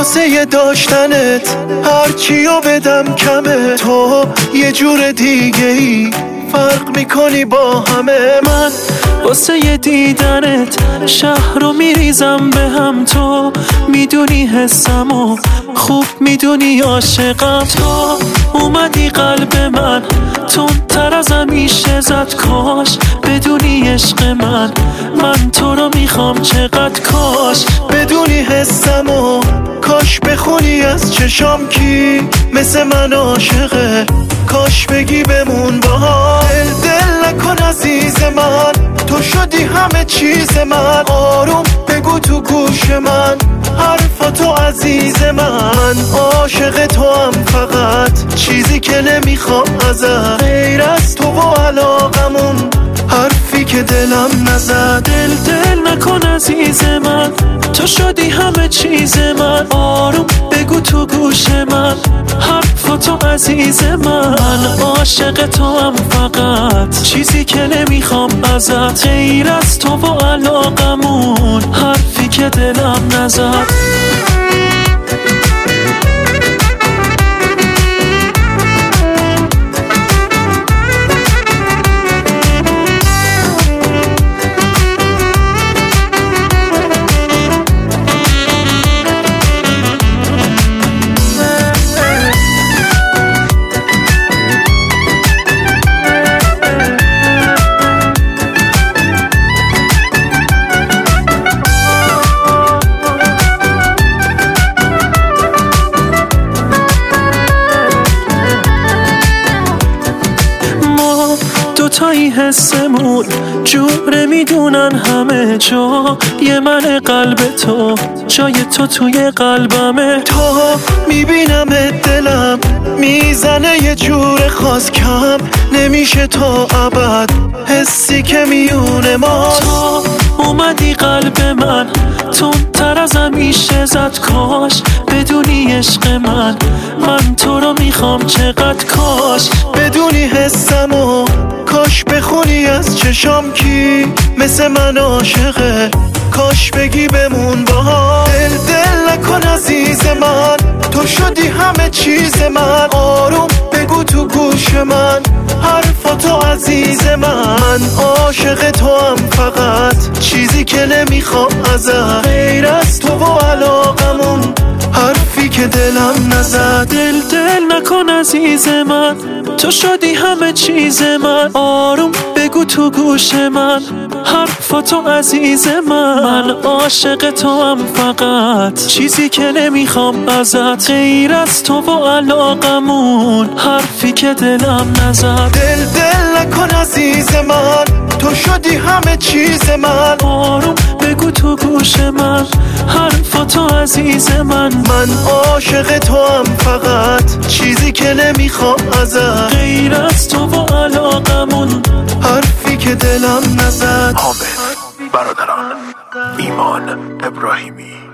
واسه داشتنت هرچیو بدم کمه. تو یه جور دیگه ای فرق میکنی با همه. من واسه دیدنت شهر رو میریزم به هم. تو میدونی حسمو خوب میدونی عاشقم. تو اومدی قلب من تندتر از همیشه زد. کاش بدونی عشق من تو رو میخوام چقدر. کاش بدونی حسمو، کاش بخونی از چشام کی مثل من عاشقه. کاش بگی بمون با هم. دل نکن عزیز من، تو شدی همه چیز من. آروم بگو تو گوش من حرفاتو عزیز من. عاشق تو هم فقط چیزی که نمیخوام ازت غیر از تو و علاقمون حرفی که دلم نزد. دل نکن عزیز من، تو شدی همه چیز من. آروم بگو تو گوش من حرفاتو عزیز من. عاشق تو هم فقط چیزی که نمیخوام ازت غیر از تو و علاقمون حرفی که دلم نزد. دوتایی حسمون جوره میدونن همه جا. یه من قلب تو جای تو توی قلبمه. تو میبینم دلم میزنه یه جور خاص، کم نمیشه تا ابد حسی که میونه ما. تو اومدی قلب من تندتر از همیشه زد. کاش بدونی عشق من تو رو میخوام چقدر. کاش بدونی حسمو، کاش بخونی از چشام کی مثل من عاشقه. کاش بگی بمون با هم. دل نکن عزیز من، تو شدی همه چیز من. آروم بگو تو گوش من حرفاتو عزیز من. عاشق تو هم فقط چیزی که نمیخوام ازت غیر از تو و علاقمون حرفی که دلم نزد. دل نکن عزیز من، تو شدی همه چیز من. آروم بگو تو گوش من حرفاتو عزیز من. عاشق تو هم فقط چیزی که نمیخوام ازت غیر از تو و علاقمون حرفی که دلم نزد. دل نکن عزیز من، تو شدی همه چیز من. آروم بگو تو گوش من حرفاتو عزیز من. عاشق تو هم فقط چیزی که نمیخوام ازت غیر از تو و علاقمون حرفی که دلم نزد. حامد برادران، ایمان ابراهیمی.